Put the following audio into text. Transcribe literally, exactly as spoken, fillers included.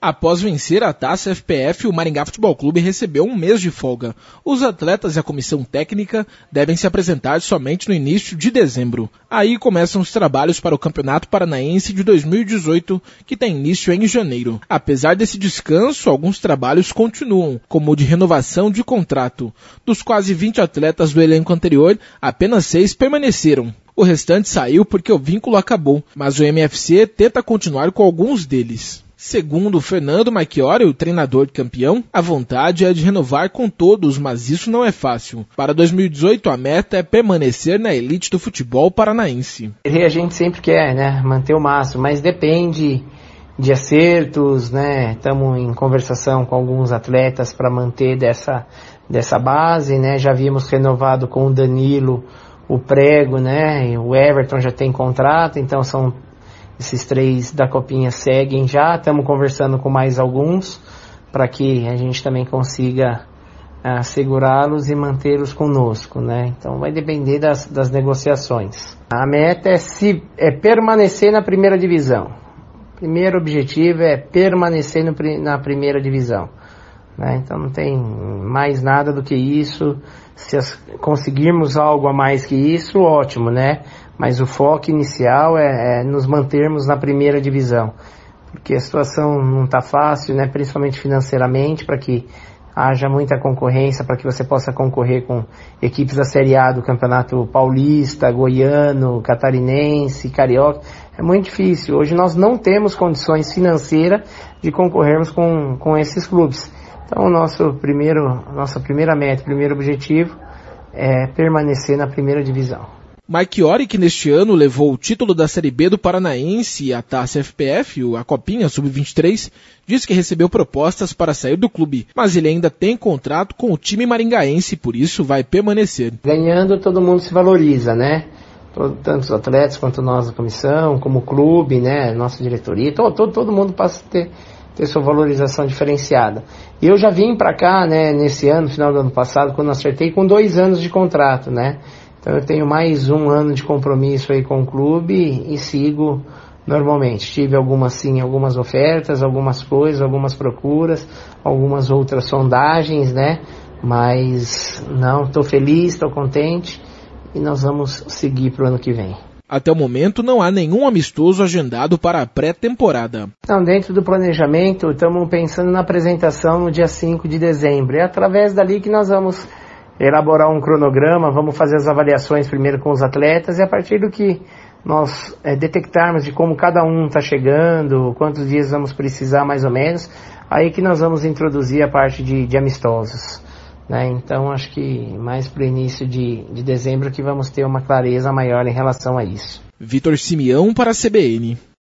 Após vencer a Taça F P F, o Maringá Futebol Clube recebeu um mês de folga. Os atletas e a comissão técnica devem se apresentar somente no início de dezembro. Aí começam os trabalhos para o Campeonato Paranaense de dois mil e dezoito, que tem início em janeiro. Apesar desse descanso, alguns trabalhos continuam, como o de renovação de contrato. Dos quase vinte atletas do elenco anterior, apenas seis permaneceram. O restante saiu porque o vínculo acabou, mas o M F C tenta continuar com alguns deles. Segundo Fernando Marchiori, o treinador campeão, a vontade é de renovar com todos, mas isso não é fácil. Para dois mil e dezoito, a meta é permanecer na elite do futebol paranaense. A gente sempre quer, né, manter o máximo, mas depende de acertos, né? Estamos em conversação com alguns atletas para manter dessa, dessa base, né? Já havíamos renovado com o Danilo, o Prego, né? O Everton já tem contrato, então são esses três da Copinha seguem já. Estamos conversando com mais alguns para que a gente também consiga uh, segurá-los e mantê-los conosco, né? Então vai depender das, das negociações. A meta é, se, é permanecer na primeira divisão. O primeiro objetivo é permanecer no, na primeira divisão, né? Então não tem mais nada do que isso. Se as, conseguirmos algo a mais que isso, ótimo, né? Mas o foco inicial é, é nos mantermos na primeira divisão, porque a situação não está fácil, né? Principalmente financeiramente, para que haja muita concorrência, para que você possa concorrer com equipes da Série A do Campeonato Paulista, Goiano, Catarinense, Carioca. É muito difícil. Hoje nós não temos condições financeiras de concorrermos com, com esses clubes. Então, o nosso primeiro, nossa primeira meta, primeiro objetivo é permanecer na primeira divisão. Marchiori, que neste ano levou o título da Série B do Paranaense e a Taça F P F, a Copinha sub vinte e três, disse que recebeu propostas para sair do clube, mas ele ainda tem contrato com o time maringaense, por isso vai permanecer. Ganhando, todo mundo se valoriza, né? Todo, tanto os atletas quanto nós da comissão, como o clube, né? Nossa diretoria, todo, todo, todo mundo passa a ter, ter sua valorização diferenciada. E eu já vim para cá, né, nesse ano, final do ano passado, quando acertei, com dois anos de contrato, né? Então eu tenho mais um ano de compromisso aí com o clube e sigo normalmente. Tive algumas, sim, algumas ofertas, algumas coisas, algumas procuras, algumas outras sondagens, né? Mas não, estou feliz, estou contente e nós vamos seguir para o ano que vem. Até o momento não há nenhum amistoso agendado para a pré-temporada. Então, dentro do planejamento, estamos pensando na apresentação no dia cinco de dezembro. É através dali que nós vamos elaborar um cronograma, vamos fazer as avaliações primeiro com os atletas e a partir do que nós é, detectarmos de como cada um está chegando, quantos dias vamos precisar mais ou menos, aí que nós vamos introduzir a parte de, de amistosos, né? Então acho que mais para o início de, de dezembro que vamos ter uma clareza maior em relação a isso. Vitor Simeão para a C B N.